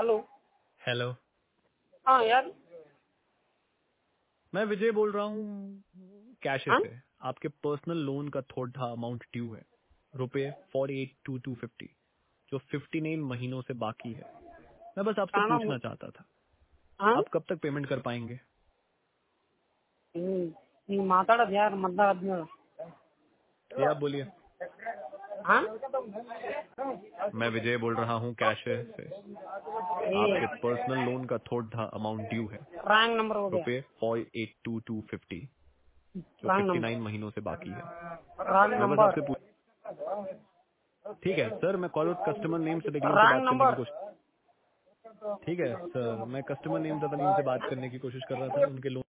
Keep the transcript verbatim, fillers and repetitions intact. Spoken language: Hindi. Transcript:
हेलो। हेलो। हाँ यार। मैं विजय बोल रहा हूँ कैशे हाँ से। आपके पर्सनल लोन का थोड़ा अमाउंट ड्यू है, रुपए forty eight two two fifty, जो फिफ्टी नाइन महीनों से बाकी है। मैं बस आपसे खाना पूछना चाहता था, हाँ आप कब तक पेमेंट कर पाएंगे? हम्म, ನೀ ಮಾತಾಡೋದು ಯಾರು ಮದ್ದಾದ್ಮೇಲೆ ये आप बोलिए। हाँ मैं विजय बोल रहा हूँ कैशे से। ये आपके पर्सनल लोन का थोड़ा अमाउंट ड्यू है, रॉन्ग नंबर हो गया। रुपए forty eight two two fifty, जो रॉन्ग फिफ्टी नाइन नंबर महीनों से बाकी है। रॉन्ग मैं बस नंबर आपसे पूछ ठीक है सर, मैं कॉल कस्टमर नेम से तदीम से रॉन्ग बात करने की नंबर कोशिश ठीक है सर, मैं कस्टमर नेम से तदीम से बात करने की कोशिश कर रहा था उनके लोन